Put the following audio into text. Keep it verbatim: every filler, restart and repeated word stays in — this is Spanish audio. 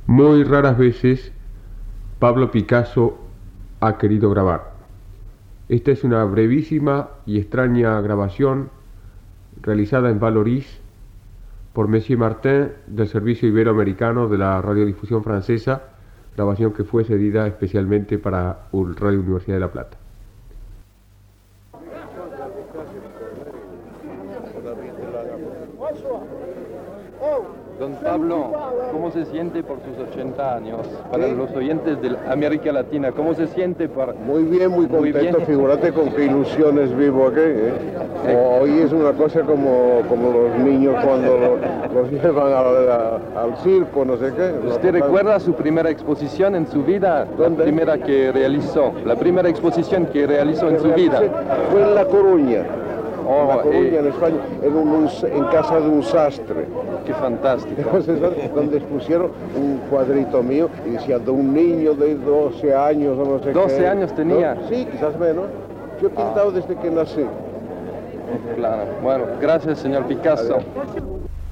Muy raras veces Pablo Picasso ha querido grabar. Esta es una brevísima y extraña grabación realizada en Vallauris por Monsieur Martin del Servicio Iberoamericano de la Radiodifusión Francesa, grabación que fue cedida especialmente para Radio Universidad de La Plata. Don Pablo, ¿cómo se siente por sus ochenta años? Para ¿Sí? los oyentes de América Latina, ¿cómo se siente? Para... Muy bien, muy contento. Muy Figúrate con qué ilusiones vivo aquí. ¿eh? Eh. Hoy es una cosa como, como los niños cuando los, los llevan a, a, al circo, no sé qué. ¿Usted recuerda su primera exposición en su vida? ¿Dónde? La primera que realizó. La primera exposición que realizó en su vida. Fue en La Coruña. Oh, en La Coruña, eh, en España, en, un, en casa de un sastre. Qué fantástico. Entonces, donde expusieron un cuadrito mío y decía de un niño de doce años o no sé qué. ¿doce años tenía? ¿No? Sí, quizás menos. Yo he pintado ah. desde que nací. Claro. Bueno, gracias, señor Picasso. Adiós.